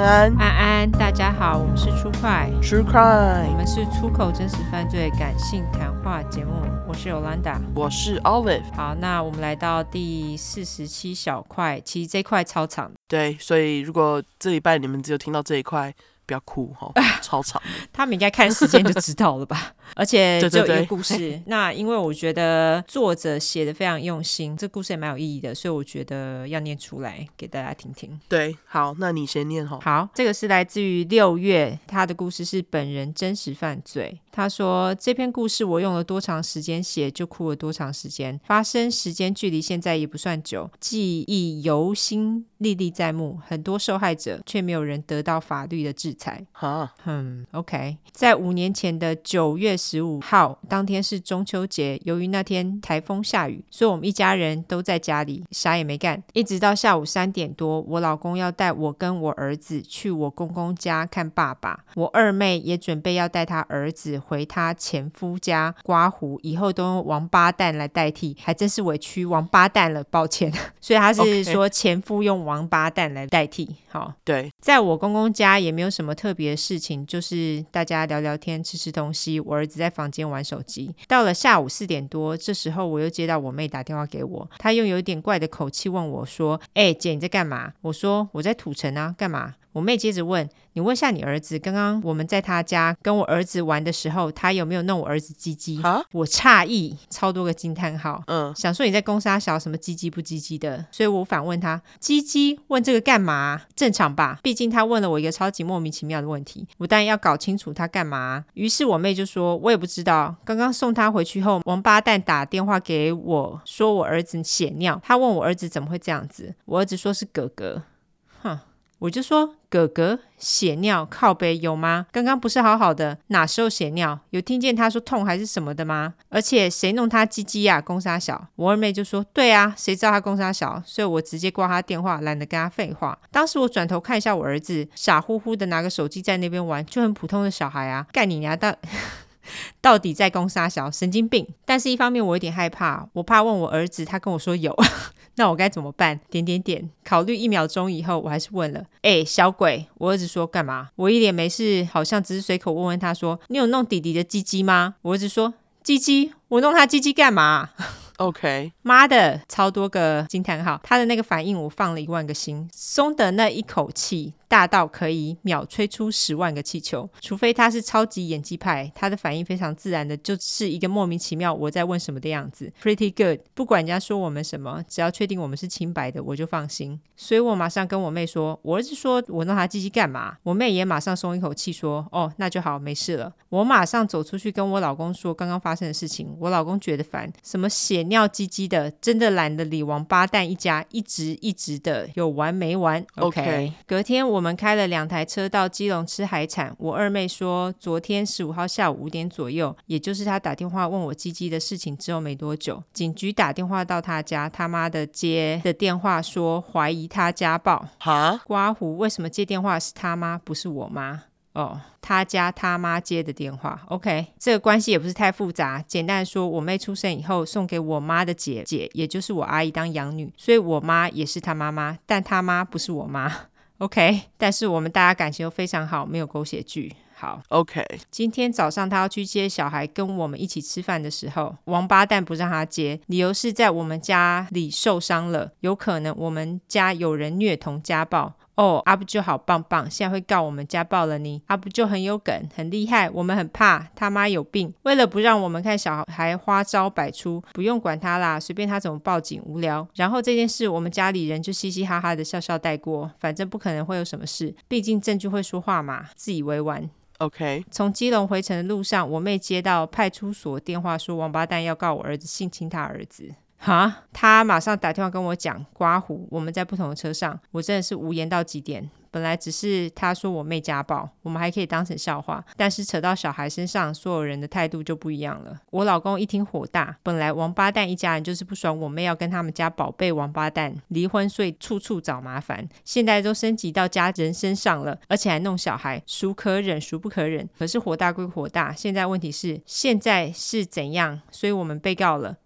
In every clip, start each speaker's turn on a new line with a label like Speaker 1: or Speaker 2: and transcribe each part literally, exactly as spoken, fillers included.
Speaker 1: 安，
Speaker 2: 安安，大家好，我们是出快
Speaker 1: True Crime，
Speaker 2: 我们是出口真实犯罪感性谈话节目，我是 Yolanda，
Speaker 1: 我是 Olive。
Speaker 2: 好，那我们来到第四十七小块，其实这一块超长，
Speaker 1: 对，所以如果这礼拜你们只有听到这一块，不要哭齁，超长。
Speaker 2: 他们应该看时间就知道了吧？而且只有一个故事。
Speaker 1: 对对对，
Speaker 2: 那因为我觉得作者写的非常用心，这故事也蛮有意义的，所以我觉得要念出来给大家听听。
Speaker 1: 对，好，那你先念齁。
Speaker 2: 好，这个是来自于六月，他的故事是本人真实犯罪。他说，这篇故事我用了多长时间写，就哭了多长时间，发生时间距离现在也不算久，记忆犹新，历历在目，很多受害者却没有人得到法律的制裁。
Speaker 1: 哈，
Speaker 2: 嗯 OK， 在五年前的九月十五号，当天是中秋节，由于那天台风下雨，所以我们一家人都在家里啥也没干，一直到下午三点多，我老公要带我跟我儿子去我公公家看爸爸，我二妹也准备要带他儿子回他前夫家刮胡，以后都用王八蛋来代替，还真是委屈王八蛋了，抱歉。所以他是说前夫用王八蛋来代替。好，
Speaker 1: 对，
Speaker 2: 在我公公家也没有什么特别的事情，就是大家聊聊天吃吃东西，我儿子在房间玩手机。到了下午四点多，这时候我又接到我妹打电话给我，她用有点怪的口气问我说，哎、欸、姐你在干嘛？我说我在土城啊，干嘛？我妹接着问，你问下你儿子，刚刚我们在他家跟我儿子玩的时候，他有没有弄我儿子鸡鸡？我诧异，超多个惊叹号，嗯，想说你在攻杀小什么鸡鸡不鸡鸡的，所以我反问他，鸡鸡问这个干嘛？正常吧，毕竟他问了我一个超级莫名其妙的问题，我当然要搞清楚他干嘛。于是我妹就说，我也不知道，刚刚送他回去后，王八蛋打电话给我说我儿子血尿，他问我儿子怎么会这样子，我儿子说是哥哥。哼，我就说哥哥血尿靠北有吗？刚刚不是好好的，哪时候血尿？有听见他说痛还是什么的吗？而且谁弄他鸡鸡啊？公杀小。我二妹就说对啊，谁知道他公杀小？所以我直接挂他电话，懒得跟他废话。当时我转头看一下我儿子，傻乎乎的拿个手机在那边玩，就很普通的小孩啊，干你娘到到底在攻杀小，神经病。但是一方面我有点害怕，我怕问我儿子，他跟我说有那我该怎么办？点点点，考虑一秒钟以后，我还是问了，哎、欸，小鬼，我儿子说干嘛？我一脸没事，好像只是随口问问他说，你有弄弟弟的鸡鸡吗？我儿子说，鸡鸡？我弄他鸡鸡干嘛
Speaker 1: ？OK，
Speaker 2: 妈的，超多个惊叹号，他的那个反应我放了一万个心，松的那一口气大到可以秒吹出十万个气球，除非他是超级演技派，他的反应非常自然的，就是一个莫名其妙我在问什么的样子。 Pretty good， 不管人家说我们什么，只要确定我们是清白的我就放心。所以我马上跟我妹说，我儿子说我弄他鸡鸡干嘛？我妹也马上松一口气说，哦那就好，没事了。我马上走出去跟我老公说刚刚发生的事情，我老公觉得烦，什么血尿鸡鸡的，真的懒得理王八蛋一家，一直一直的有完没完。 OK，, okay. 隔天我们开了两台车到基隆吃海产。我二妹说昨天十五号下午五点左右，也就是她打电话问我鸡鸡的事情之后没多久，警局打电话到她家，他妈的接的电话说怀疑她家暴。
Speaker 1: 哈，
Speaker 2: 刮胡，为什么接电话是他妈不是我妈？哦，他家他妈接的电话。 OK， 这个关系也不是太复杂，简单的说，我妹出生以后送给我妈的姐姐，也就是我阿姨当养女，所以我妈也是她妈妈，但她妈不是我妈。OK， 但是我们大家感情都非常好，没有狗血剧。好
Speaker 1: OK，
Speaker 2: 今天早上他要去接小孩跟我们一起吃饭的时候，王八蛋不让他接，理由是在我们家里受伤了，有可能我们家有人虐童家暴。哦，阿布就好棒棒，现在会告我们家暴了你。阿布就很有梗，很厉害，我们很怕，他妈有病。为了不让我们看小孩花招百出，不用管他啦，随便他怎么报警，无聊。然后这件事我们家里人就嘻嘻哈哈的笑笑带过，反正不可能会有什么事，毕竟证据会说话嘛，自以为玩。
Speaker 1: OK，
Speaker 2: 从基隆回程的路上，我妹接到派出所电话说王八蛋要告我儿子性侵他儿子。哈，他马上打电话跟我讲刮胡，我们在不同的车上，我真的是无言到极点。本来只是他说我妹家暴，我们还可以当成笑话，但是扯到小孩身上，所有人的态度就不一样了。我老公一听火大，本来王八蛋一家人就是不爽我妹要跟他们家宝贝王八蛋离婚，所以处处找麻烦，现在都升级到家人身上了，而且还弄小孩，孰可忍孰不可忍。可是火大归火大，现在问题是现在是怎样？所以我们被告了，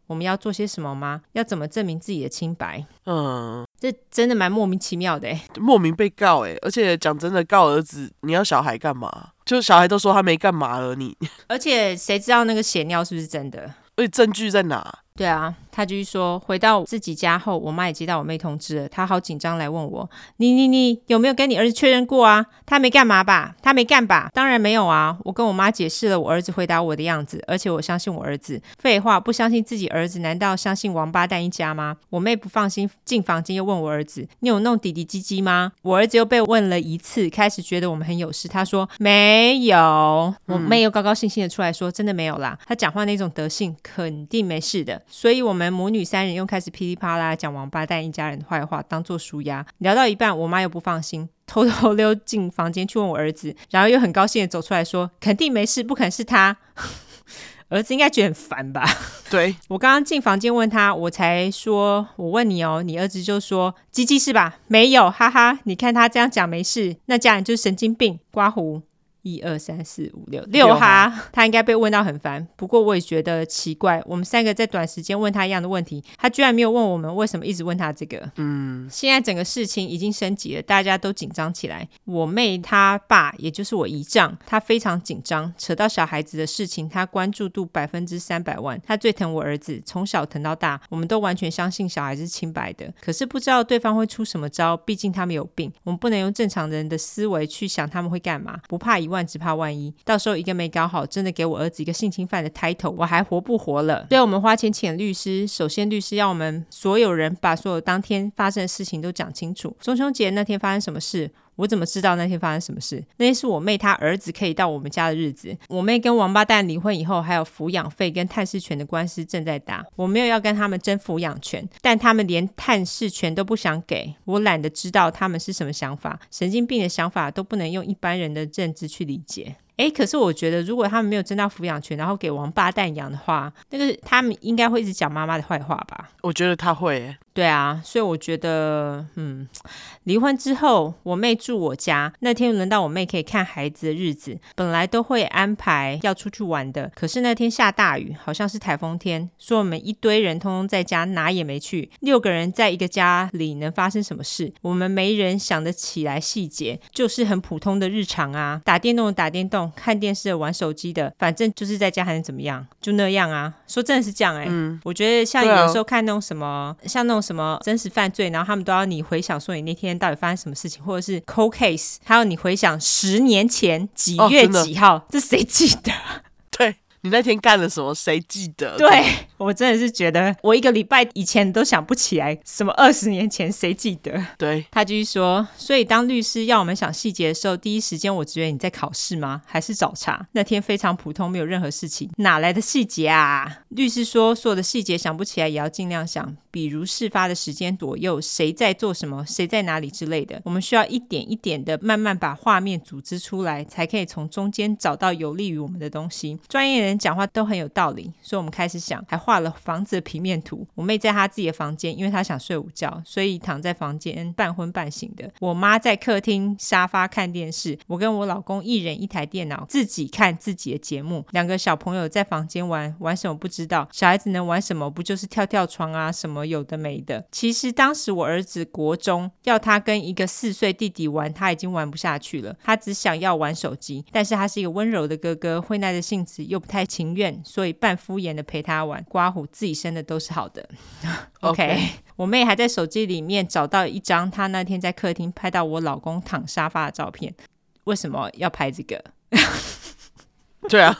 Speaker 2: 我们要做些什么吗？要怎么证明自己的清白？
Speaker 1: 嗯，
Speaker 2: 这真的蛮莫名其妙的欸。
Speaker 1: 莫名被告哎，而且讲真的，告儿子你要小孩干嘛？就小孩都说他没干嘛了，你
Speaker 2: 而且谁知道那个血尿是不是真的？
Speaker 1: 而且证据在哪？
Speaker 2: 对啊，他继续说，回到自己家后，我妈也接到我妹通知了，她好紧张来问我，你你你有没有跟你儿子确认过啊？他没干嘛吧？他没干吧？当然没有啊！我跟我妈解释了我儿子回答我的样子，而且我相信我儿子。废话，不相信自己儿子，难道相信王八蛋一家吗？我妹不放心，进房间又问我儿子，你有弄弟弟鸡鸡吗？我儿子又被问了一次，开始觉得我们很有事，他说没有。我妹又高高兴兴的出来说，真的没有啦，他讲话那种德性肯定没事的。所以我们母女三人又开始噼里啪啦讲王八蛋一家人的坏话当做抒压，聊到一半我妈又不放心，偷偷溜进房间去问我儿子，然后又很高兴的走出来说肯定没事，不可能是他儿子应该觉得很烦吧。
Speaker 1: 对，
Speaker 2: 我刚刚进房间问他，我才说我问你哦，你儿子就说鸡鸡是吧？没有，哈哈，你看他这样讲没事，那家人就是神经病。刮胡一二三四五六六哈，他应该被问到很烦。不过我也觉得奇怪，我们三个在短时间问他一样的问题，他居然没有问我们为什么一直问他这个。嗯，现在整个事情已经升级了，大家都紧张起来。我妹她爸，也就是我姨丈，他非常紧张，扯到小孩子的事情，他关注度百分之三百万。他最疼我儿子，从小疼到大，我们都完全相信小孩是清白的。可是不知道对方会出什么招，毕竟他们有病，我们不能用正常人的思维去想他们会干嘛，不怕一万只怕万一，到时候一个没搞好，真的给我儿子一个性侵犯的 title， 我还活不活了？所以我们花钱请律师，首先律师要我们所有人把所有当天发生的事情都讲清楚。中秋节那天发生什么事？我怎么知道那天发生什么事？那天是我妹她儿子可以到我们家的日子。我妹跟王八蛋离婚以后，还有抚养费跟探视权的官司正在打。我没有要跟他们争抚养权，但他们连探视权都不想给，我懒得知道他们是什么想法。神经病的想法都不能用一般人的认知去理解。诶，可是我觉得如果他们没有争到抚养权，然后给王八蛋养的话，那个他们应该会一直讲妈妈的坏话吧？
Speaker 1: 我觉得他会耶。
Speaker 2: 对啊，所以我觉得嗯，离婚之后我妹住我家，那天轮到我妹可以看孩子的日子，本来都会安排要出去玩的，可是那天下大雨，好像是台风天，说我们一堆人通通在家，哪也没去。六个人在一个家里能发生什么事？我们没人想得起来细节，就是很普通的日常啊，打电动的打电动，看电视的玩手机的，反正就是在家还能怎么样，就那样啊。说真的是这样欸、嗯、我觉得像有时候看那种什么、啊、像那种什么真实犯罪，然后他们都要你回想说你那天到底发生什么事情，或者是 cold case， 还有你回想十年前几月几号、哦、这谁记得？
Speaker 1: 对，你那天干了什么谁记得？
Speaker 2: 对，我真的是觉得我一个礼拜以前都想不起来，什么二十年前谁记得？
Speaker 1: 对，
Speaker 2: 他继续说，所以当律师要我们想细节的时候，第一时间我觉得你在考试吗？还是找茬？那天非常普通，没有任何事情，哪来的细节啊？律师说所有的细节想不起来也要尽量想，比如事发的时间左右，谁在做什么，谁在哪里之类的，我们需要一点一点的慢慢把画面组织出来，才可以从中间找到有利于我们的东西。专业人讲话都很有道理，所以我们开始想，还画了房子的平面图。我妹在她自己的房间，因为她想睡午觉，所以躺在房间半昏半醒的。我妈在客厅沙发看电视，我跟我老公一人一台电脑，自己看自己的节目。两个小朋友在房间玩，玩什么不知道，小孩子能玩什么？不就是跳跳床啊，什么有的没的。其实当时我儿子国中，要他跟一个四岁弟弟玩，他已经玩不下去了，他只想要玩手机。但是他是一个温柔的哥哥，会耐着性子又不太情愿，所以半敷衍的陪他玩。刮胡自己生的都是好的OK, okay. 我妹还在手机里面找到一张她那天在客厅拍到我老公躺沙发的照片。为什么要拍这个？
Speaker 1: 对啊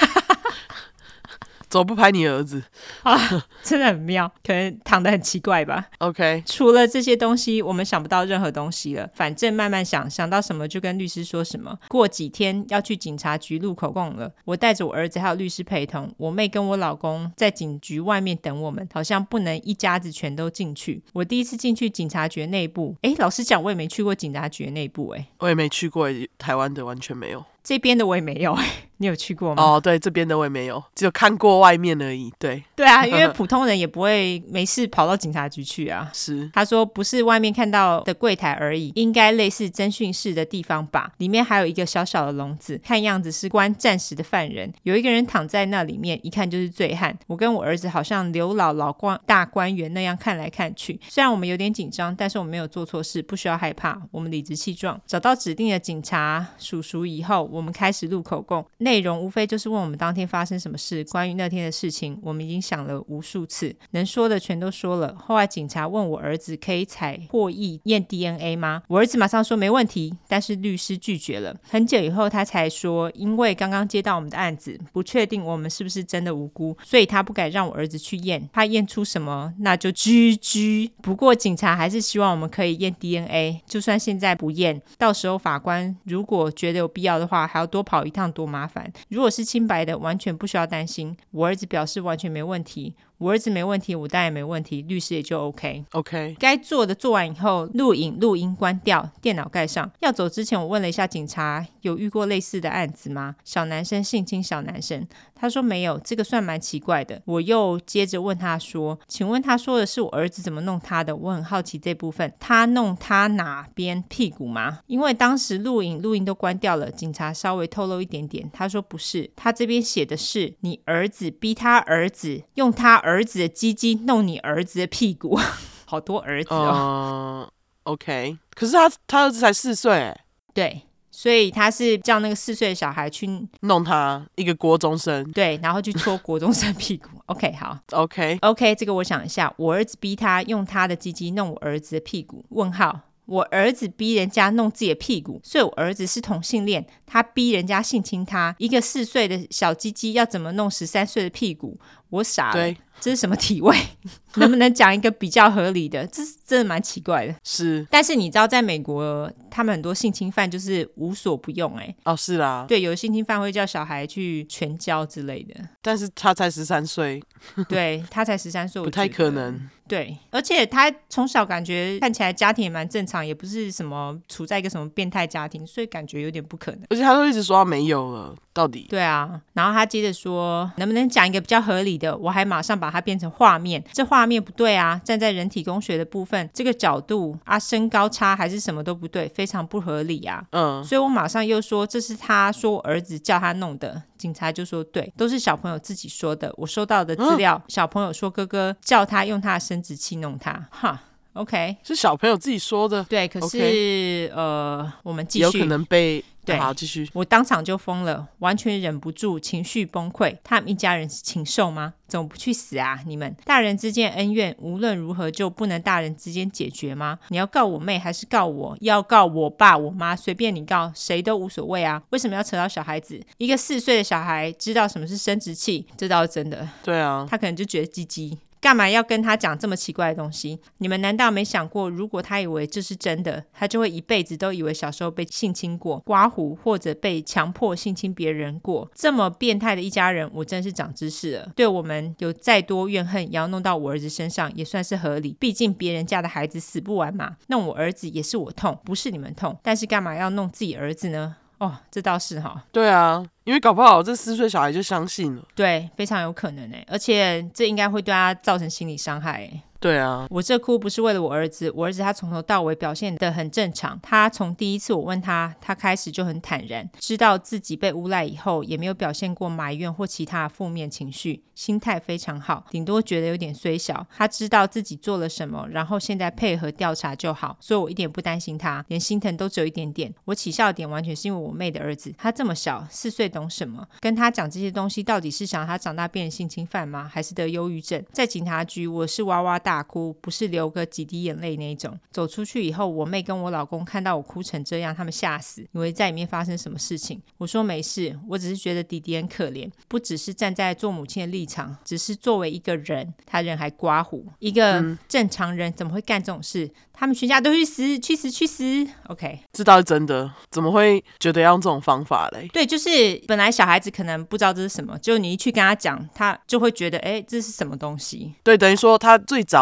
Speaker 1: 怎么不拍你儿子
Speaker 2: 啊？真的很妙，可能躺得很奇怪吧。
Speaker 1: OK，
Speaker 2: 除了这些东西我们想不到任何东西了，反正慢慢想，想到什么就跟律师说什么。过几天要去警察局录口供了，我带着我儿子还有律师陪同，我妹跟我老公在警局外面等我们，好像不能一家子全都进去。我第一次进去警察局内部，诶，老实讲我也没去过警察局内部。诶，
Speaker 1: 我也没去过，台湾的完全没有。
Speaker 2: 这边的我也没有你有去过吗？
Speaker 1: 哦，对，这边的我也没有，只有看过外面而已。对，
Speaker 2: 对啊，因为普通人也不会没事跑到警察局去啊。
Speaker 1: 是，
Speaker 2: 他说不是外面看到的柜台而已，应该类似侦讯室的地方吧，里面还有一个小小的笼子，看样子是关暂时的犯人，有一个人躺在那里面，一看就是醉汉。我跟我儿子好像刘老老官大官员那样看来看去，虽然我们有点紧张，但是我们没有做错事，不需要害怕，我们理直气壮。找到指定的警察叔叔以后，我们开始录口供，内容无非就是问我们当天发生什么事，关于那天的事情我们已经想了无数次，能说的全都说了。后来警察问我儿子可以采唾液验 D N A 吗？我儿子马上说没问题，但是律师拒绝了。很久以后他才说，因为刚刚接到我们的案子，不确定我们是不是真的无辜，所以他不敢让我儿子去验，怕验出什么那就 G G。 不过警察还是希望我们可以验 D N A， 就算现在不验，到时候法官如果觉得有必要的话，还要多跑一趟，多麻烦。如果是清白的，完全不需要担心。我儿子表示完全没问题，我儿子没问题，我当然没问题，律师也就 OK
Speaker 1: OK。
Speaker 2: 该做的做完以后，录影录音关掉，电脑盖上。要走之前我问了一下警察，有遇过类似的案子吗？小男生性侵小男生，他说没有，这个算蛮奇怪的。我又接着问他说，请问他说的是我儿子怎么弄他的？我很好奇这部分，他弄他哪边屁股吗？因为当时录影录音都关掉了，警察稍微透露一点点，他说不是，他这边写的是你儿子逼他儿子用他儿子的鸡鸡弄你儿子的屁股好多儿子哦、
Speaker 1: 呃、OK。 可是他他儿子才四岁耶。
Speaker 2: 对，所以他是叫那个四岁的小孩去
Speaker 1: 弄他一个国中生，
Speaker 2: 对，然后去戳国中生屁股OK 好
Speaker 1: OK
Speaker 2: OK 这个我想一下，我儿子逼他用他的鸡鸡弄我儿子的屁股，问号，我儿子逼人家弄自己的屁股，所以我儿子是同性恋，他逼人家性侵他，一个四岁的小鸡鸡要怎么弄十三岁的屁股？我傻了，
Speaker 1: 对，
Speaker 2: 这是什么体位？能不能讲一个比较合理的？这真的蛮奇怪的。
Speaker 1: 是，
Speaker 2: 但是你知道在美国他们很多性侵犯就是无所不用哎、欸。
Speaker 1: 哦，是啦，
Speaker 2: 对，有的性侵犯会叫小孩去全教之类的，
Speaker 1: 但是他才十三岁，
Speaker 2: 对，他才十三岁，
Speaker 1: 不太可能。
Speaker 2: 对，而且他从小感觉看起来家庭也蛮正常，也不是什么处在一个什么变态家庭，所以感觉有点不可能。
Speaker 1: 而且他都一直说他没有了，到底？
Speaker 2: 对啊，然后他接着说，能不能讲一个比较合理的？我还马上把它变成画面，这画面不对啊，站在人体工学的部分，这个角度啊，身高差还是什么都不对，非常不合理啊。
Speaker 1: 嗯，
Speaker 2: 所以我马上又说，这是他说我儿子叫他弄的。警察就说对，都是小朋友自己说的，我收到的资料、嗯、小朋友说哥哥叫他用他的生殖器弄他。哈 OK，
Speaker 1: 是小朋友自己说的。
Speaker 2: 对，可是、okay. 呃我们继续，
Speaker 1: 有可能被
Speaker 2: 对，
Speaker 1: 好，继续。
Speaker 2: 我当场就疯了，完全忍不住，情绪崩溃。他们一家人是禽兽吗？怎么不去死啊？你们大人之间恩怨无论如何就不能大人之间解决吗？你要告我妹还是告我？要告我爸我妈，随便你告，谁都无所谓啊。为什么要扯到小孩子？一个四岁的小孩知道什么是生殖器，这倒是真的。
Speaker 1: 对啊，
Speaker 2: 他可能就觉得鸡鸡，干嘛要跟他讲这么奇怪的东西？你们难道没想过，如果他以为这是真的，他就会一辈子都以为小时候被性侵过、刮胡或者被强迫性侵别人过？这么变态的一家人，我真是长知识了。对我们有再多怨恨，也要弄到我儿子身上，也算是合理。毕竟别人家的孩子死不完嘛，弄我儿子也是我痛，不是你们痛。但是干嘛要弄自己儿子呢？哦，这倒是哈。
Speaker 1: 对啊，因为搞不好这四岁小孩就相信了。
Speaker 2: 对，非常有可能耶，而且这应该会对他造成心理伤害耶。
Speaker 1: 对啊，
Speaker 2: 我这哭不是为了我儿子，我儿子他从头到尾表现得很正常，他从第一次我问他，他开始就很坦然，知道自己被诬赖以后也没有表现过埋怨或其他负面情绪，心态非常好，顶多觉得有点衰小，他知道自己做了什么，然后现在配合调查就好，所以我一点不担心他，连心疼都只有一点点。我起笑点完全是因为我妹的儿子，他这么小，四岁懂什么？跟他讲这些东西到底是想让他长大变成性侵犯吗？还是得忧郁症？在警察局我是哇哇大哭，不是流个几滴眼泪那种。走出去以后，我妹跟我老公看到我哭成这样，他们吓死，以为在里面发生什么事情。我说没事，我只是觉得弟弟很可怜，不只是站在做母亲的立场，只是作为一个人，他人还刮胡，一个正常人怎么会干这种事？他们全家都去死，去死，去死。 OK，
Speaker 1: 这倒是真的，怎么会觉得要用这种方法嘞？
Speaker 2: 对，就是本来小孩子可能不知道这是什么，就你一去跟他讲，他就会觉得哎，这是什么东西。
Speaker 1: 对，等于说他最早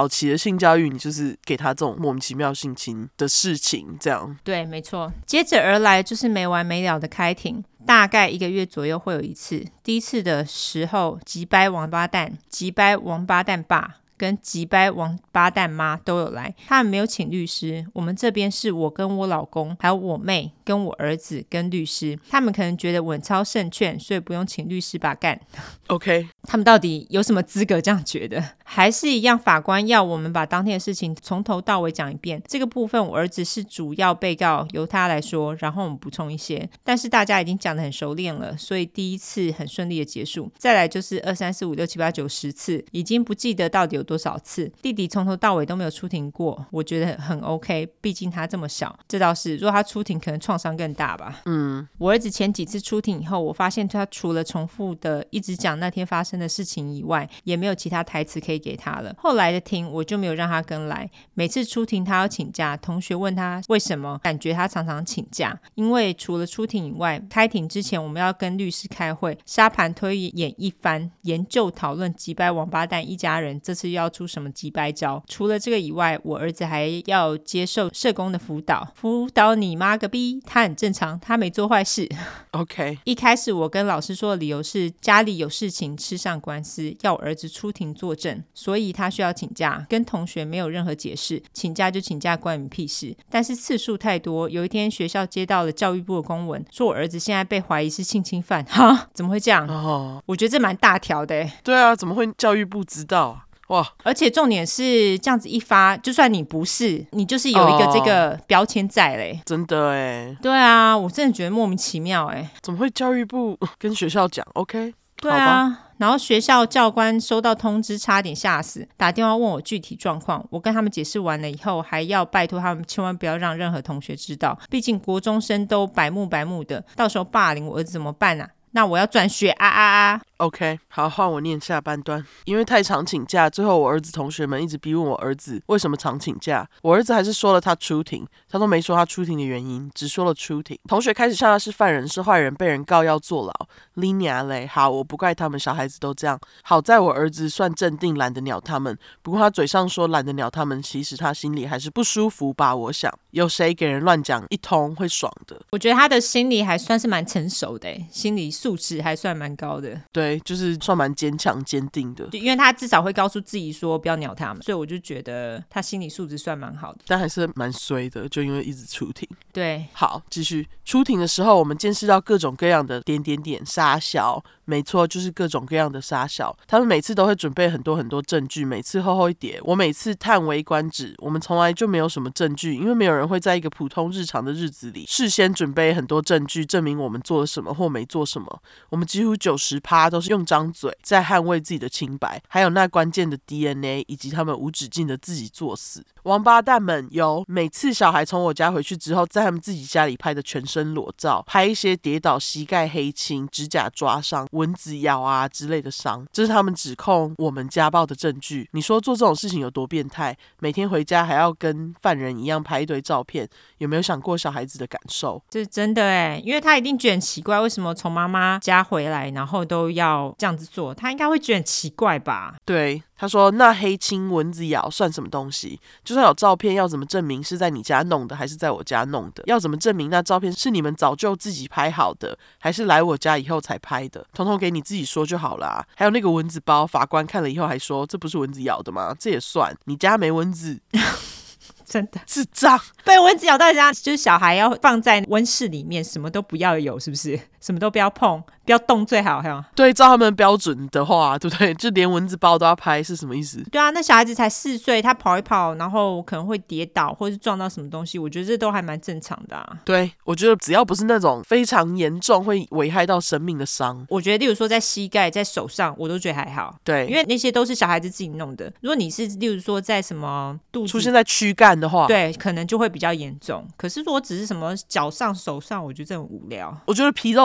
Speaker 1: 早期的性教育，你就是给他这种莫名其妙性侵的事情，这样。
Speaker 2: 对，没错。接着而来就是没完没了的开庭，大概一个月左右会有一次。第一次的时候，击掰王八蛋、击掰王八蛋爸跟击掰王八蛋妈都有来，他们没有请律师，我们这边是我跟我老公还有我妹跟我儿子跟律师，他们可能觉得稳操胜券，所以不用请律师把干。
Speaker 1: OK，
Speaker 2: 他们到底有什么资格这样觉得？还是一样，法官要我们把当天的事情从头到尾讲一遍。这个部分我儿子是主要被告，由他来说，然后我们补充一些，但是大家已经讲得很熟练了，所以第一次很顺利的结束。再来就是二三四五六七八九十次，已经不记得到底有多少次。弟弟从头到尾都没有出庭过，我觉得很 OK， 毕竟他这么小。这倒是，如果他出庭可能创伤更大吧。
Speaker 1: 嗯，
Speaker 2: 我儿子前几次出庭以后，我发现他除了重复的一直讲那天发生的事情以外，也没有其他台词可以给他了。后来的庭我就没有让他跟来，每次出庭他要请假，同学问他为什么，感觉他常常请假，因为除了出庭以外，开庭之前我们要跟律师开会，沙盘推演一番，研究讨论击败王八蛋一家人这次要出什么击败招。除了这个以外，我儿子还要接受社工的辅导，辅导你妈个逼，他很正常，他没做坏事。
Speaker 1: OK，
Speaker 2: 一开始我跟老师说的理由是家里有事情吃上官司，要我儿子出庭作证，所以他需要请假，跟同学没有任何解释，请假就请假，关你屁事。但是次数太多，有一天学校接到了教育部的公文，说我儿子现在被怀疑是性侵犯。哈，怎么会这样？
Speaker 1: 哦，
Speaker 2: 我觉得这蛮大条的耶。
Speaker 1: 对啊，怎么会教育部知道啊？哇！
Speaker 2: 而且重点是这样子一发，就算你不是，你就是有一个这个标签在嘞。
Speaker 1: 哦，真的哎。
Speaker 2: 对啊，我真的觉得莫名其妙哎。
Speaker 1: 怎么会教育部跟学校讲 ？OK，
Speaker 2: 对啊。然后学校教官收到通知差点吓死，打电话问我具体状况，我跟他们解释完了以后，还要拜托他们千万不要让任何同学知道，毕竟国中生都白目白目的，到时候霸凌我儿子怎么办啊？那我要转学啊啊啊！
Speaker 1: OK， 好，换我念下半段。因为太常请假，最后我儿子同学们一直逼问我儿子为什么常请假。我儿子还是说了他出庭，他都没说他出庭的原因，只说了出庭。同学开始笑他是犯人，是坏人，被人告要坐牢。拎娘嘞，好，我不怪他们，小孩子都这样。好在我儿子算镇定，懒得鸟他们。不过他嘴上说懒得鸟他们，其实他心里还是不舒服吧？我想，有谁给人乱讲一通会爽的？
Speaker 2: 我觉得他的心理还算是蛮成熟的，心理素质还算蛮高的。
Speaker 1: 对，就是算蛮坚强坚定的，
Speaker 2: 因为他至少会告诉自己说不要鸟他们，所以我就觉得他心理素质算蛮好的，
Speaker 1: 但还是蛮衰的，就因为一直出庭。
Speaker 2: 对，
Speaker 1: 好，继续。出庭的时候，我们见识到各种各样的点点点杀小，没错，就是各种各样的杀小。他们每次都会准备很多很多证据，每次厚厚一叠。我每次叹为观止。我们从来就没有什么证据，因为没有人会在一个普通日常的日子里事先准备很多证据，证明我们做了什么或没做什么。我们几乎九十趴都是用张嘴在捍卫自己的清白，还有那关键的 D N A， 以及他们无止境的自己作死。王八蛋们有每次小孩从我家回去之后，在他们自己家里拍的全身裸照，拍一些跌倒、膝盖黑青、指甲抓伤、蚊子咬啊之类的伤，这是他们指控我们家暴的证据。你说做这种事情有多变态？每天回家还要跟犯人一样拍一堆照片，有没有想过小孩子的感受？
Speaker 2: 这是真的耶，因为他一定觉得很奇怪，为什么从妈妈家回来然后都要这样子做，他应该会觉得很奇怪吧。
Speaker 1: 对，他说那黑青蚊子咬算什么东西？就算有照片，要怎么证明是在你家弄的还是在我家弄的？要怎么证明那照片是你们早就自己拍好的，还是来我家以后才拍的？统统给你自己说就好啦。还有那个蚊子包，法官看了以后还说这不是蚊子咬的吗？这也算？你家没蚊子？
Speaker 2: 真的
Speaker 1: 智障，
Speaker 2: 被蚊子咬到家，就是小孩要放在温室里面，什么都不要有，是不是？什么都不要碰，不要动最好。
Speaker 1: 对，照他们标准的话，对不对？就连蚊子包都要拍，是什么意思？
Speaker 2: 对啊，那小孩子才四岁，他跑一跑，然后可能会跌倒，或是撞到什么东西，我觉得这都还蛮正常的啊。
Speaker 1: 对，我觉得只要不是那种非常严重会危害到生命的伤，
Speaker 2: 我觉得例如说在膝盖、在手上，我都觉得还好。
Speaker 1: 对，
Speaker 2: 因为那些都是小孩子自己弄的。如果你是例如说在什么肚子
Speaker 1: 出现在躯干的话，
Speaker 2: 对，可能就会比较严重。可是如果只是什么脚上、手上，我觉得这很无聊。
Speaker 1: 我觉得皮肉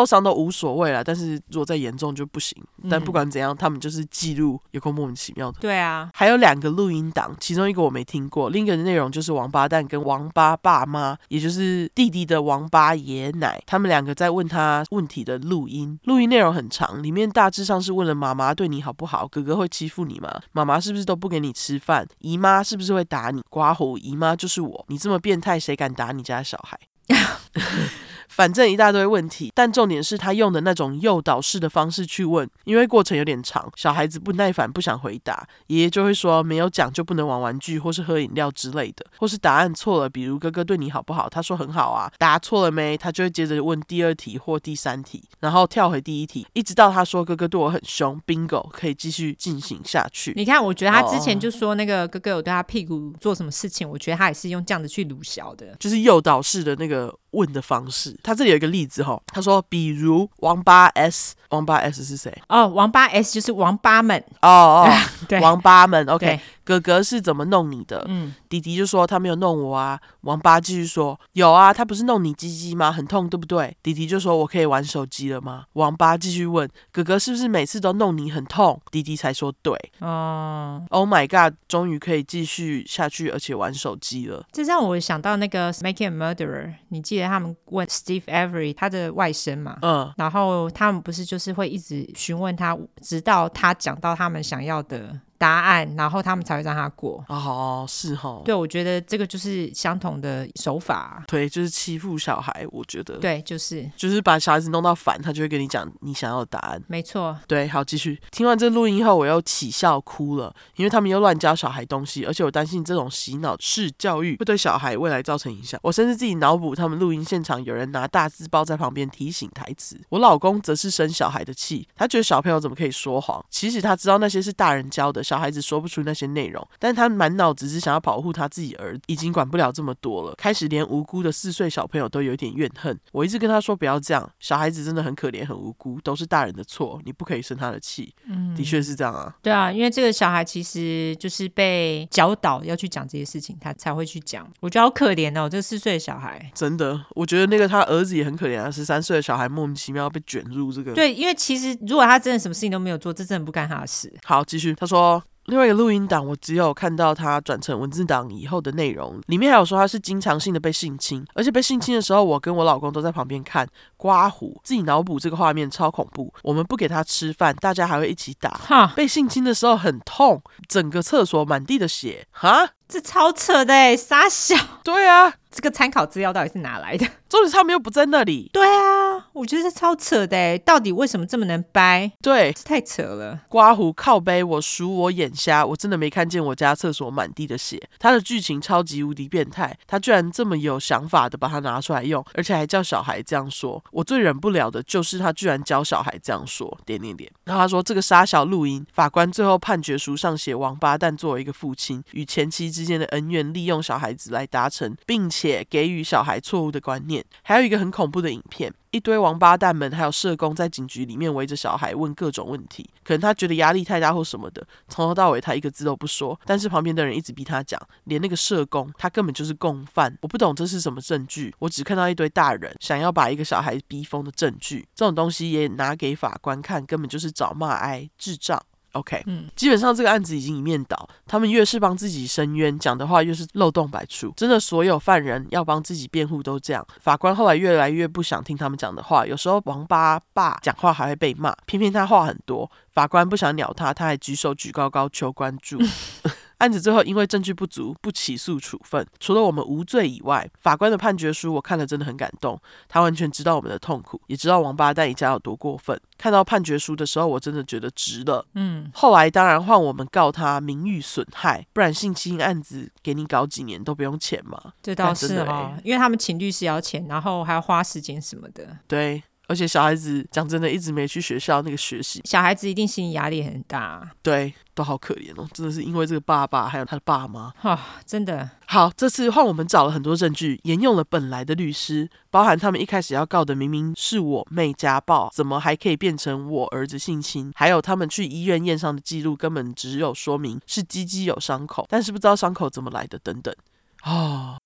Speaker 1: 受伤都无所谓啦，但是如果再严重就不行。但不管怎样，他们就是记录，有够莫名其妙的。
Speaker 2: 对啊，
Speaker 1: 还有两个录音档，其中一个我没听过，另一个的内容就是王八蛋跟王八爸妈，也就是弟弟的王八爷爷奶，他们两个在问他问题的录音。录音内容很长，里面大致上是问了妈妈对你好不好，哥哥会欺负你吗？妈妈是不是都不给你吃饭？姨妈是不是会打你？刮胡姨妈就是我，你这么变态，谁敢打你家小孩？反正一大堆问题，但重点是他用的那种诱导式的方式去问，因为过程有点长，小孩子不耐烦不想回答，爷爷就会说没有讲就不能玩玩具或是喝饮料之类的，或是答案错了，比如哥哥对你好不好，他说很好啊，答错了没，他就会接着问第二题或第三题，然后跳回第一题，一直到他说哥哥对我很凶 bingo 可以继续进行下去。
Speaker 2: 你看我觉得他之前就说那个哥哥有对他屁股做什么事情，我觉得他也是用这样子去鲁小的，
Speaker 1: 就是诱导式的那个问的方式。他这里有一个例子齁，他说比如王八 S， 王八 S 是谁？
Speaker 2: 哦，王八 S 就是王八们
Speaker 1: 哦哦
Speaker 2: 对，
Speaker 1: 王八们 OK。
Speaker 2: 对
Speaker 1: 哥哥是怎么弄你的？
Speaker 2: 嗯，
Speaker 1: 弟弟就说他没有弄我啊。王八继续说有啊，他不是弄你鸡鸡吗？很痛对不对？弟弟就说我可以玩手机了吗？王八继续问哥哥是不是每次都弄你很痛？弟弟才说对。
Speaker 2: 哦
Speaker 1: Oh my god， 终于可以继续下去而且玩手机了。
Speaker 2: 这让我想到那个 Making a Murderer， 你记得他们问 Steve Avery 他的外甥嘛？
Speaker 1: 嗯，
Speaker 2: 然后他们不是就是会一直询问他，直到他讲到他们想要的答案，然后他们才会让他过。
Speaker 1: 哦，是齁。
Speaker 2: 对，我觉得这个就是相同的手法啊。
Speaker 1: 对，就是欺负小孩，我觉得。
Speaker 2: 对，就是
Speaker 1: 就是把小孩子弄到烦，他就会跟你讲你想要的答案。
Speaker 2: 没错。
Speaker 1: 对，好，继续。听完这录音后，我又起笑哭了，因为他们又乱教小孩东西，而且我担心这种洗脑式教育会对小孩未来造成影响。我甚至自己脑补他们录音现场有人拿大字报在旁边提醒台词。我老公则是生小孩的气，他觉得小朋友怎么可以说谎？其实他知道那些是大人教的，小孩子说不出那些内容，但他满脑子只想要保护他自己儿子，已经管不了这么多了，开始连无辜的四岁小朋友都有点怨恨。我一直跟他说不要这样，小孩子真的很可怜很无辜，都是大人的错，你不可以生他的气。嗯，的确是这样啊。
Speaker 2: 对啊，因为这个小孩其实就是被教导要去讲这些事情，他才会去讲。我觉得好可怜哦，这四岁的小孩。
Speaker 1: 真的，我觉得那个他儿子也很可怜啊，十三岁的小孩莫名其妙被卷入这个。
Speaker 2: 对，因为其实如果他真的什么事情都没有做，这真的不干他的事。
Speaker 1: 好，继续。他说另外一个录音档，我只有看到他转成文字档以后的内容，里面还有说他是经常性的被性侵，而且被性侵的时候，我跟我老公都在旁边看，刮胡，自己脑补这个画面超恐怖。我们不给他吃饭，大家还会一起打。被性侵的时候很痛，整个厕所满地的血，哈，
Speaker 2: 这超扯的耶，傻小。
Speaker 1: 对啊，
Speaker 2: 这个参考资料到底是哪来的？
Speaker 1: 重点是他们又不在那里。
Speaker 2: 对啊，我觉得这超扯的耶，到底为什么这么能掰？
Speaker 1: 对，
Speaker 2: 这太扯了。
Speaker 1: 刮胡靠背，我数我眼瞎，我真的没看见我家厕所满地的血。他的剧情超级无敌变态，他居然这么有想法的把它拿出来用，而且还叫小孩这样说。我最忍不了的就是他居然教小孩这样说，点点点。然后他说这个杀小录音，法官最后判决书上写王八蛋作为一个父亲与前妻之间的恩怨，利用小孩子来达成，并且给予小孩错误的观念。还有一个很恐怖的影片，一堆王八蛋们还有社工在警局里面围着小孩问各种问题，可能他觉得压力太大或什么的，从头到尾他一个字都不说，但是旁边的人一直逼他讲，连那个社工他根本就是共犯。我不懂这是什么证据，我只看到一堆大人想要把一个小孩逼疯的证据，这种东西也拿给法官看，根本就是找骂哀，智障。OK，嗯，基本上这个案子已经一面倒，他们越是帮自己申冤，讲的话越是漏洞百出。真的，所有犯人要帮自己辩护都这样。法官后来越来越不想听他们讲的话，有时候王八爸讲话还会被骂，偏偏他话很多，法官不想鸟他，他还举手举高高求关注。案子最后因为证据不足不起诉处分，除了我们无罪以外，法官的判决书我看了真的很感动，他完全知道我们的痛苦，也知道王八蛋一家有多过分。看到判决书的时候，我真的觉得值了。嗯，后来当然换我们告他名誉损害，不然性侵案子给你搞几年都不用钱嘛。
Speaker 2: 这倒是哦，因为他们请律师要钱，然后还要花时间什么的。
Speaker 1: 对。而且小孩子讲真的一直没去学校那个学习，
Speaker 2: 小孩子一定心理压力很大。
Speaker 1: 对，都好可怜哦，真的是因为这个爸爸还有他的爸妈、
Speaker 2: 哦、真的。
Speaker 1: 好，这次换我们找了很多证据，沿用了本来的律师，包含他们一开始要告的明明是我妹家暴，怎么还可以变成我儿子性侵，还有他们去医院验伤的记录根本只有说明是鸡鸡有伤口，但是不知道伤口怎么来的等等。哦，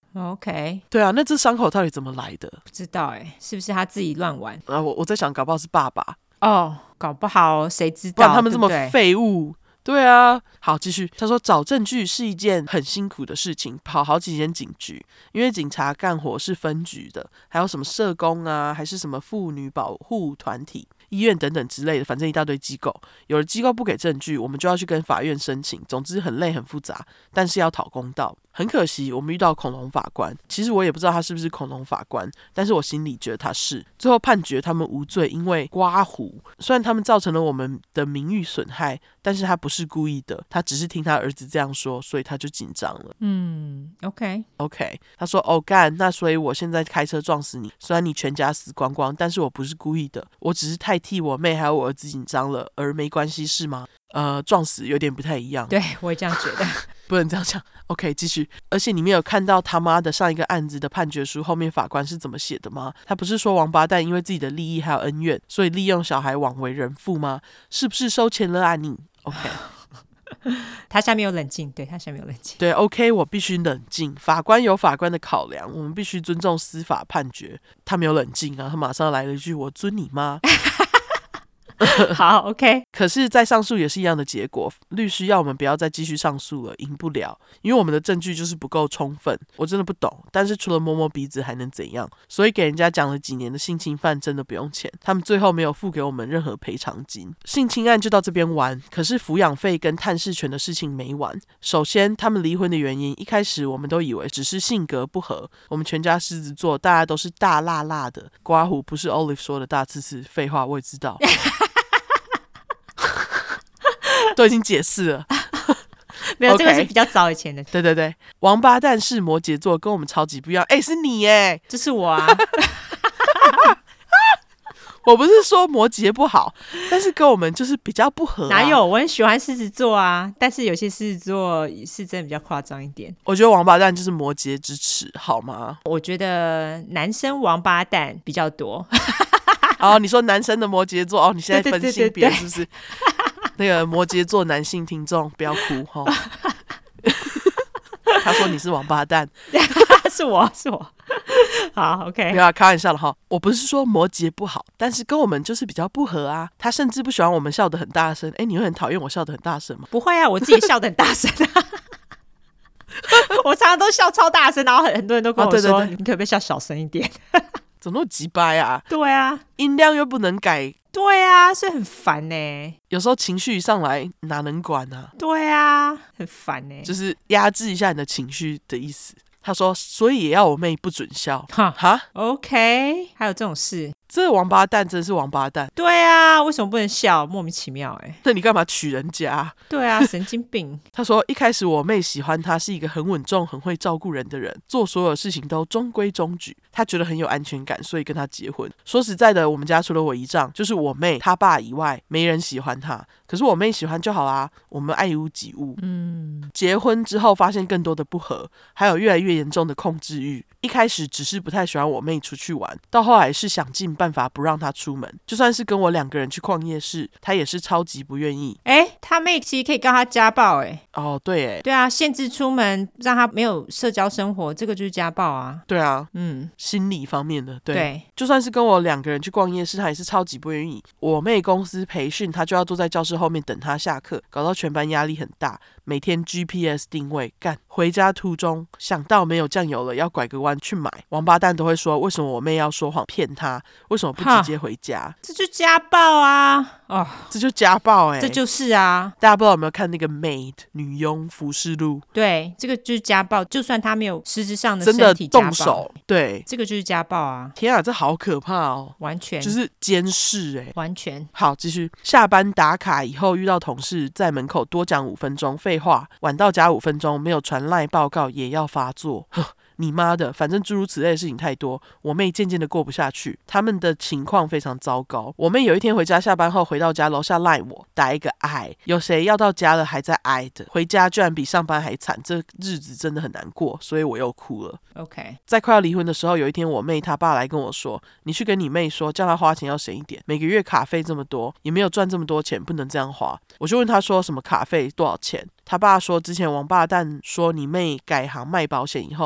Speaker 2: OK，
Speaker 1: 对啊，那这伤口到底怎么来的？
Speaker 2: 不知道哎，是不是他自己乱玩？
Speaker 1: 啊，我我在想，搞不好是爸爸，
Speaker 2: 哦，搞不好谁知道？
Speaker 1: 不然他们这么
Speaker 2: 对不对
Speaker 1: 废物。对啊，好，继续。他说找证据是一件很辛苦的事情，跑好几间警局，因为警察干活是分局的，还有什么社工啊，还是什么妇女保护团体、医院等等之类的，反正一大堆机构。有的机构不给证据，我们就要去跟法院申请。总之很累很复杂，但是要讨公道。很可惜，我们遇到恐龙法官。其实我也不知道他是不是恐龙法官，但是我心里觉得他是。最后判决他们无罪，因为刮胡。虽然他们造成了我们的名誉损害，但是他不是故意的，他只是听他儿子这样说，所以他就紧张了。
Speaker 2: 嗯 OK
Speaker 1: OK， 他说哦干，那所以我现在开车撞死你，虽然你全家死光光，但是我不是故意的，我只是太替我妹还有我儿子紧张了，而没关系是吗？呃，撞死有点不太一样。
Speaker 2: 对，我也这样觉得。
Speaker 1: 不能这样讲。 OK， 继续。而且你没有看到他妈的上一个案子的判决书后面法官是怎么写的吗？他不是说王八蛋因为自己的利益还有恩怨，所以利用小孩枉为人父吗？是不是收钱了啊你？ OK，
Speaker 2: 他下面有冷静，对，他下面有冷静。
Speaker 1: 对 OK， 我必须冷静，法官有法官的考量，我们必须尊重司法判决。他没有冷静啊，他马上来了一句我尊你妈。
Speaker 2: 好 OK，
Speaker 1: 可是再上诉也是一样的结果，律师要我们不要再继续上诉了，赢不了，因为我们的证据就是不够充分。我真的不懂，但是除了摸摸鼻子还能怎样？所以给人家讲了几年的性侵犯真的不用钱，他们最后没有付给我们任何赔偿金。性侵案就到这边完，可是抚养费跟探视权的事情没完。首先他们离婚的原因，一开始我们都以为只是性格不合，我们全家狮子座，大家都是大辣辣的，刮胡不是 Olive 说的大刺刺，废话我也知道。都已经解释了。
Speaker 2: 没有、okay. 这个是比较早以前的。
Speaker 1: 对对对，王八蛋是摩羯座，跟我们超级不一样。哎，是你耶，
Speaker 2: 这是我啊。
Speaker 1: 我不是说摩羯不好，但是跟我们就是比较不合、啊。
Speaker 2: 哪有？我很喜欢狮子座啊，但是有些狮子座是真的比较夸张一点。
Speaker 1: 我觉得王八蛋就是摩羯之耻，好吗？
Speaker 2: 我觉得男生王八蛋比较多。
Speaker 1: 哦，你说男生的摩羯座哦，你现在分性别是不是？对对对对那个摩羯座男性听众不要哭哈。他说你是王八蛋。
Speaker 2: 是我是我。好 OK，
Speaker 1: 不要开玩笑了哈。我不是说摩羯不好，但是跟我们就是比较不合啊。他甚至不喜欢我们笑得很大声。哎，你会很讨厌我笑得很大声吗？
Speaker 2: 不会啊，我自己笑得很大声啊。我常常都笑超大声，然后很多人都跟我说、哦、对对对，你可不可以笑小声一点？
Speaker 1: 怎么那么鸡掰啊？
Speaker 2: 对啊，
Speaker 1: 音量又不能改。
Speaker 2: 对啊，所以很烦呢、欸。
Speaker 1: 有时候情绪一上来哪能管啊？
Speaker 2: 对啊，很烦呢、欸。
Speaker 1: 就是压制一下你的情绪的意思。他说，所以也要我妹不准笑。哈哈
Speaker 2: ，OK， 还有这种事？
Speaker 1: 这王八蛋真是王八蛋。
Speaker 2: 对啊，为什么不能笑？莫名其妙哎、欸。
Speaker 1: 那你干嘛娶人家？
Speaker 2: 对啊，神经病。
Speaker 1: 他说一开始我妹喜欢他是一个很稳重很会照顾人的人，做所有事情都中规中矩，他觉得很有安全感，所以跟他结婚。说实在的，我们家除了我姨丈就是我妹他爸以外没人喜欢他，可是我妹喜欢就好啦，我们爱屋及乌。嗯，结婚之后发现更多的不合，还有越来越严重的控制欲。一开始只是不太喜欢我妹出去玩，到后来是想尽办法不让她出门，就算是跟我两个人去逛夜市，她也是超级不愿意。
Speaker 2: 哎，他妹其实可以告他家暴哎。
Speaker 1: 哦，对哎，
Speaker 2: 对啊，限制出门，让他没有社交生活，这个就是家暴啊。
Speaker 1: 对啊，
Speaker 2: 嗯，
Speaker 1: 心理方面的，对，
Speaker 2: 对，
Speaker 1: 就算是跟我两个人去逛夜市，她也是超级不愿意。我妹公司培训，她就要坐在教室后面等她下课，搞到全班压力很大，每天 G P S 定位，干回家途中想到没有酱油了，要拐个弯去买，王八蛋都会说为什么我妹要说谎骗她，为什么不直接回家？
Speaker 2: 这就家暴啊！哦，
Speaker 1: 这就家暴哎、欸，
Speaker 2: 这就是啊！
Speaker 1: 大家不知道有没有看那个 Maid 女佣浮世录？
Speaker 2: 对，这个就是家暴，就算他没有实质上的
Speaker 1: 真的
Speaker 2: 身体家暴
Speaker 1: 动手，对，
Speaker 2: 这个就是家暴啊！
Speaker 1: 天啊，这好可怕哦！
Speaker 2: 完全
Speaker 1: 就是监视哎、欸，
Speaker 2: 完全。
Speaker 1: 好，继续。下班打卡以后遇到同事在门口多讲五分钟废话，晚到加五分钟，没有传赖报告也要发作。你妈的，反正诸如此类的事情太多，我妹渐渐的过不下去，他们的情况非常糟糕。我妹有一天回家，下班后回到家，楼下赖我打一个爱，有谁要到家了还在爱的，回家居然比上班还惨，这日子真的很难过，所以我又哭了。
Speaker 2: OK，
Speaker 1: 在快要离婚的时候，有一天我妹她爸来跟我说，你去跟你妹说，叫她花钱要省一点，每个月卡费这么多，也没有赚这么多钱，不能这样花。我就问他说什么卡费多少钱，他爸说之前王八蛋说你妹改行卖保险以后，每天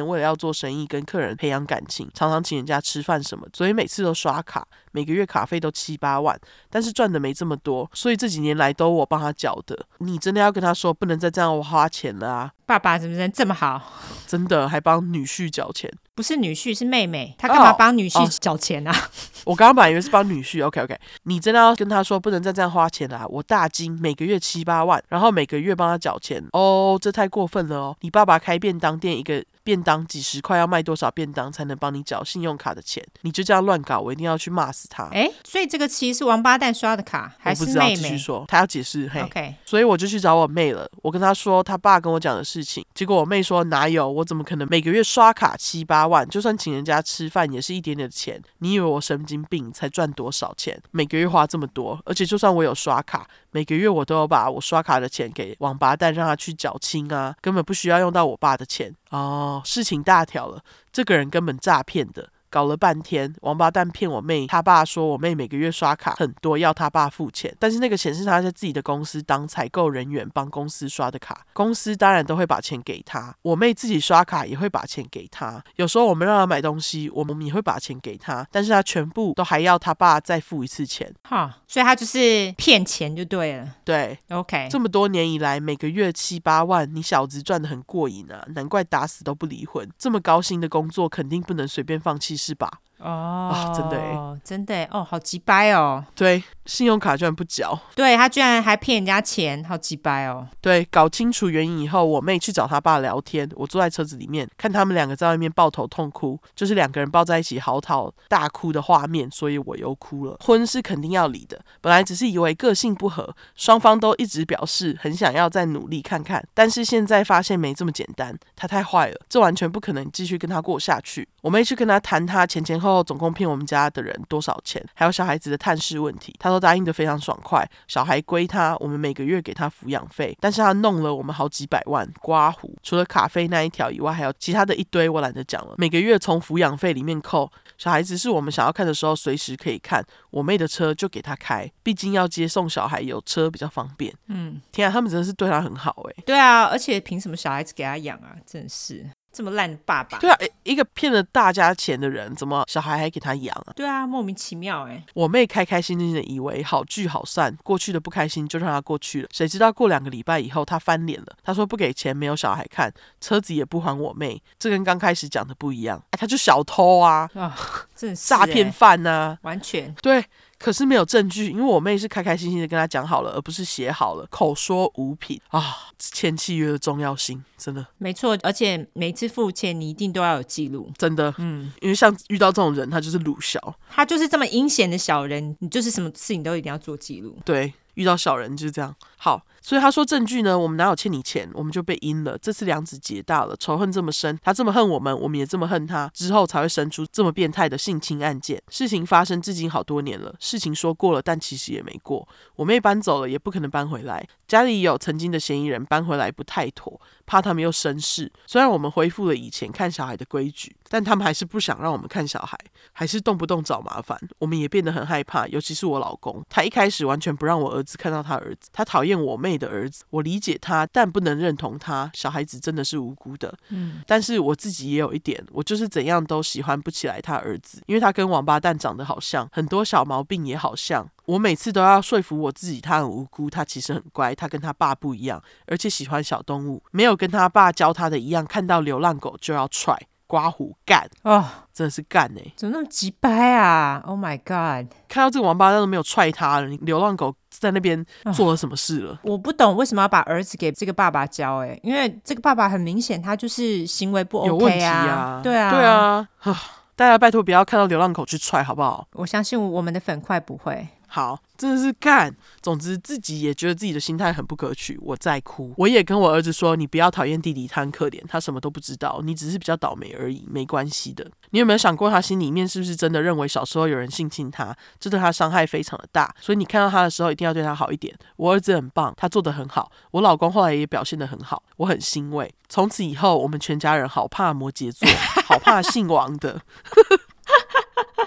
Speaker 1: 店为了要做生意跟客人培养感情，常常请人家吃饭什么，所以每次都刷卡，每个月卡费都七八万，但是赚的没这么多，所以这几年来都我帮他缴的。你真的要跟他说不能再这样花钱了啊！
Speaker 2: 爸爸怎么人这么好？
Speaker 1: 真的还帮女婿缴钱。
Speaker 2: 不是女婿，是妹妹，他干嘛帮女婿缴钱啊？
Speaker 1: 哦哦、我刚刚本来以为是帮女婿。OK OK， 你真的要跟他说不能再这样花钱了、啊。我大金每个月七八万，然后每个月帮他缴钱。哦，这太过分了哦！你爸爸开便当店，一个便当几十块，要卖多少便当才能帮你缴信用卡的钱？你就这样乱搞，我一定要去骂死他。
Speaker 2: 哎，所以这个其实是王八蛋刷的卡，还是妹妹？
Speaker 1: 我不知道，继续说，他要解释。嘿
Speaker 2: OK，
Speaker 1: 所以我就去找我妹了。我跟她说他爸跟我讲的事情，结果我妹说哪有，我怎么可能每个月刷卡七八万？就算请人家吃饭也是一点点的钱。你以为我神经病才赚多少钱？每个月花这么多，而且就算我有刷卡，每个月我都有把我刷卡的钱给王八蛋让他去缴清啊，根本不需要用到我爸的钱。哦，事情大条了，这个人根本诈骗的。搞了半天，王八蛋骗我妹，他爸说我妹每个月刷卡很多，要他爸付钱，但是那个钱是他在自己的公司当采购人员帮公司刷的卡，公司当然都会把钱给他，我妹自己刷卡也会把钱给他，有时候我们让他买东西，我们也会把钱给他，但是他全部都还要他爸再付一次钱。
Speaker 2: 哈，所以他就是骗钱就对了。
Speaker 1: 对
Speaker 2: OK，
Speaker 1: 这么多年以来每个月七八万，你小子赚得很过瘾啊，难怪打死都不离婚，这么高薪的工作肯定不能随便放弃是吧？
Speaker 2: 哦、
Speaker 1: 啊，真的耶，
Speaker 2: 真的耶，哦，好鸡掰哦。
Speaker 1: 对，信用卡居然不缴，
Speaker 2: 对，他居然还骗人家钱，好鸡掰哦。
Speaker 1: 对，搞清楚原因以后，我妹去找他爸聊天，我坐在车子里面看他们两个在外面抱头痛哭，就是两个人抱在一起嚎啕大哭的画面，所以我又哭了。婚是肯定要离的，本来只是以为个性不合，双方都一直表示很想要再努力看看，但是现在发现没这么简单，他太坏了，这完全不可能继续跟他过下去。我妹去跟他谈他前前后后总共骗我们家的人多少钱，还有小孩子的探视问题，他都答应得非常爽快，小孩归他，我们每个月给他抚养费，但是他弄了我们好几百万刮胡，除了卡费那一条以外，还有其他的一堆我懒得讲了，每个月从抚养费里面扣，小孩子是我们想要看的时候随时可以看，我妹的车就给他开，毕竟要接送小孩有车比较方便。嗯，天啊，他们真的是对他很好哎。
Speaker 2: 对啊，而且凭什么小孩子给他养啊？真是这么烂的爸爸。
Speaker 1: 对啊，一个骗了大家钱的人，怎么小孩还给他养啊？
Speaker 2: 对啊，莫名其妙哎。
Speaker 1: 我妹开开心心的以为好聚好散，过去的不开心就让他过去了，谁知道过两个礼拜以后他翻脸了，他说不给钱，没有小孩看，车子也不还我妹，这跟刚开始讲的不一样，哎，他就小偷啊，
Speaker 2: 啊，真是
Speaker 1: 诈骗犯啊，
Speaker 2: 完全
Speaker 1: 对。可是没有证据，因为我妹是开开心心的跟他讲好了，而不是写好了，口说无凭啊！签契约的重要性真的
Speaker 2: 没错，而且每次付钱你一定都要有记录，
Speaker 1: 真的，嗯，因为像遇到这种人，他就是鲁小，
Speaker 2: 他就是这么阴险的小人，你就是什么事情都一定要做记录，
Speaker 1: 对。遇到小人就是这样。好，所以他说证据呢，我们哪有欠你钱，我们就被阴了。这次梁子结大了，仇恨这么深，他这么恨我们，我们也这么恨他，之后才会生出这么变态的性侵案件。事情发生至今好多年了，事情说过了，但其实也没过。我妹搬走了，也不可能搬回来。家里有曾经的嫌疑人搬回来不太妥，怕他们又生事。虽然我们恢复了以前看小孩的规矩，但他们还是不想让我们看小孩，还是动不动找麻烦。我们也变得很害怕，尤其是我老公，他一开始完全不让我儿子看到他儿子，他讨厌我妹的儿子。我理解他，但不能认同他。小孩子真的是无辜的，嗯，但是我自己也有一点，我就是怎样都喜欢不起来他儿子，因为他跟王八蛋长得好像，很多小毛病也好像。我每次都要说服我自己他很无辜，他其实很乖，他跟他爸不一样，而且喜欢小动物，没有跟他爸教他的一样，看到流浪狗就要踹刮胡干哦，真的是干哎、欸！
Speaker 2: 怎么那么鸡掰啊 ？Oh my god！
Speaker 1: 看到这个王八蛋都没有踹他了，流浪狗在那边做了什么事了？哦、
Speaker 2: 我不懂为什么要把儿子给这个爸爸教哎、欸，因为这个爸爸很明显他就是行为不 OK 啊，
Speaker 1: 有问题啊，
Speaker 2: 对啊，
Speaker 1: 对啊，大家拜托不要看到流浪狗去踹好不好？
Speaker 2: 我相信我们的粉块不会。
Speaker 1: 好，真的是干。总之自己也觉得自己的心态很不可取，我在哭。我也跟我儿子说，你不要讨厌弟弟，他很可怜，他什么都不知道，你只是比较倒霉而已，没关系的。你有没有想过他心里面是不是真的认为小时候有人性侵他，这对他伤害非常的大，所以你看到他的时候一定要对他好一点。我儿子很棒，他做得很好，我老公后来也表现得很好，我很欣慰。从此以后我们全家人好怕摩羯座，好怕姓王的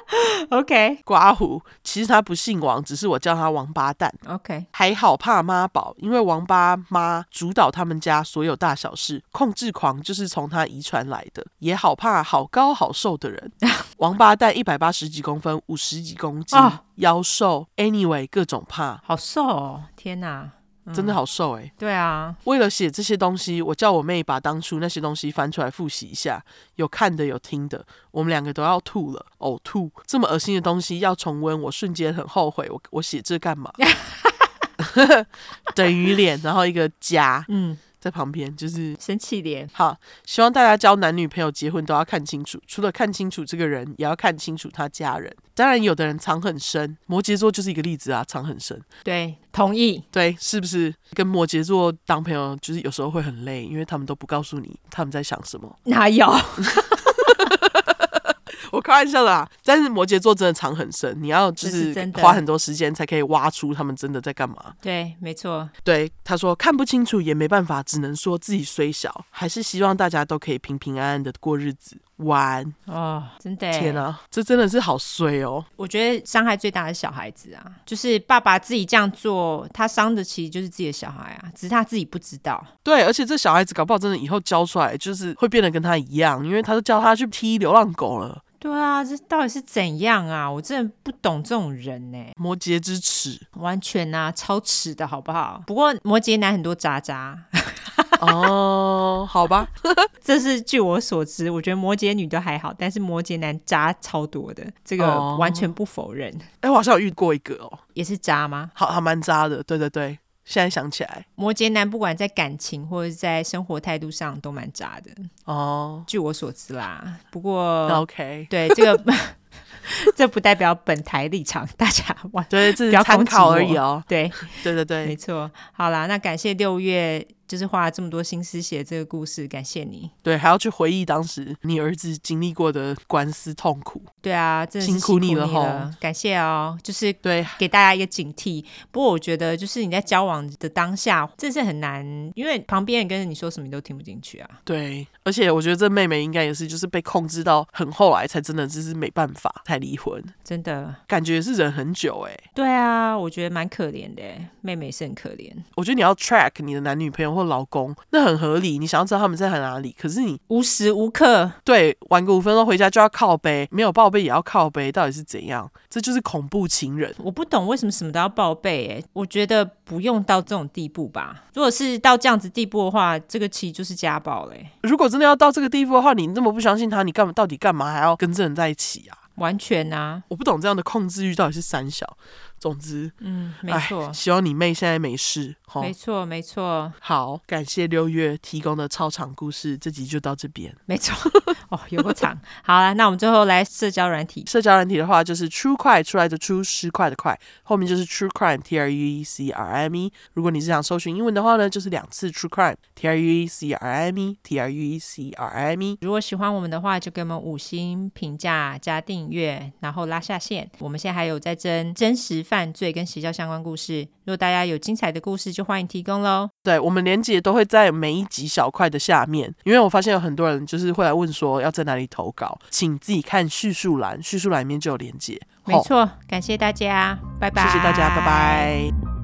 Speaker 2: OK
Speaker 1: 刮胡，其实他不姓王，只是我叫他王八蛋。
Speaker 2: OK，
Speaker 1: 还好怕妈宝，因为王八妈主导他们家所有大小事，控制狂就是从他遗传来的。也好怕好高好瘦的人，王八蛋一百八十几公分，五十几公斤，
Speaker 2: 哦
Speaker 1: 腰瘦 anyway 各种怕，
Speaker 2: 好瘦哦，天哪，
Speaker 1: 真的好瘦欸。
Speaker 2: 对啊，
Speaker 1: 为了写这些东西，我叫我妹把当初那些东西翻出来复习一下，有看的有听的，我们两个都要吐了，呕吐。这么恶心的东西要重温，我瞬间很后悔，我我写这干嘛？等于脸，然后一个加，
Speaker 2: 嗯，
Speaker 1: 在旁边，就是
Speaker 2: 生气脸。
Speaker 1: 好。希望大家交男女朋友、结婚都要看清楚，除了看清楚这个人，也要看清楚他家人。当然，有的人藏很深，摩羯座就是一个例子啊，藏很深。
Speaker 2: 对，同意。
Speaker 1: 对，是不是跟摩羯座当朋友，就是有时候会很累，因为他们都不告诉你他们在想什么。
Speaker 2: 哪有？
Speaker 1: 我开玩笑的啦，但是摩羯座真的藏很深，你要就是花很多时间才可以挖出他们真的在干嘛。
Speaker 2: 对，没错。
Speaker 1: 对，他说看不清楚也没办法，只能说自己虽小，还是希望大家都可以平平安安的过日子。完
Speaker 2: 哦，真的耶，
Speaker 1: 天啊，这真的是好衰哦！
Speaker 2: 我觉得伤害最大的是小孩子啊，就是爸爸自己这样做，他伤的其实就是自己的小孩啊，只是他自己不知道。
Speaker 1: 对，而且这小孩子搞不好真的以后教出来就是会变得跟他一样，因为他都教他去踢流浪狗了。
Speaker 2: 对啊，这到底是怎样啊？我真的不懂这种人呢、欸。
Speaker 1: 摩羯之耻，
Speaker 2: 完全啊，超耻的好不好？不过摩羯男很多渣渣。
Speaker 1: 哦，好吧，
Speaker 2: 这是据我所知，我觉得摩羯女都还好，但是摩羯男渣超多的，这个完全不否认。
Speaker 1: 哎、哦，我好像有遇过一个哦，
Speaker 2: 也是渣吗？
Speaker 1: 好，还蛮渣的，对对对。现在想起来，
Speaker 2: 摩羯男不管在感情或者在生活态度上都蛮渣的哦，据我所知啦。不过
Speaker 1: OK，
Speaker 2: 对这个这不代表本台立场，大家
Speaker 1: 对，这是参考而已哦。
Speaker 2: 对
Speaker 1: 对对对，
Speaker 2: 没错。好啦，那感谢六月就是花了这么多心思写这个故事，感谢你。
Speaker 1: 对，还要去回忆当时你儿子经历过的官司痛苦。
Speaker 2: 对啊，真的是
Speaker 1: 辛苦你了
Speaker 2: 了，感谢哦。就是
Speaker 1: 对
Speaker 2: 给大家一个警惕。不过我觉得，就是你在交往的当下，真是很难，因为旁边人跟着你说什么，你都听不进去啊。
Speaker 1: 对，而且我觉得这妹妹应该也是，就是被控制到很后来，才真的就是没办法才离婚。
Speaker 2: 真的，
Speaker 1: 感觉也是忍很久哎、欸。
Speaker 2: 对啊，我觉得蛮可怜的，妹妹是很可怜。
Speaker 1: 我觉得你要 track 你的男女朋友或老公，那很合理。你想要知道他们在哪里，可是你
Speaker 2: 无时无刻
Speaker 1: 对晚个五分钟回家就要靠背，没有报备也要靠背，到底是怎样？这就是恐怖情人。
Speaker 2: 我不懂为什么什么都要报备哎，我觉得不用到这种地步吧。如果是到这样子地步的话，这个其实就是家暴嘞。
Speaker 1: 如果真的要到这个地步的话，你那么不相信他，你干嘛到底干嘛还要跟这人在一起啊？
Speaker 2: 完全啊，
Speaker 1: 我不懂这样的控制欲到底是三小。总之，
Speaker 2: 嗯，没错，
Speaker 1: 希望你妹现在没事。
Speaker 2: 没错，没错。
Speaker 1: 好，感谢六月提供的超长故事，这集就到这边。
Speaker 2: 没错，哦，有个长。好了，那我们最后来社交软体。
Speaker 1: 社交软体的话，就是 True 快出来的 True 失快的快，后面就是 True Crime T R U E C R I M E。如果你是想搜寻英文的话呢，就是两次 True Crime T R U E C R I M E T R U E C R I M E。
Speaker 2: 如果喜欢我们的话，就给我们五星评价加订阅，然后拉下线。我们现在还有在征真实犯罪跟邪教相关故事，如果大家有精彩的故事，就欢迎提供咯。
Speaker 1: 对，我们连结都会在每一集小块的下面，因为我发现有很多人就是会来问说要在哪里投稿，请自己看叙述栏，叙述栏里面就有连结。
Speaker 2: 没错，感谢大家，拜拜。
Speaker 1: 谢谢大家，拜拜。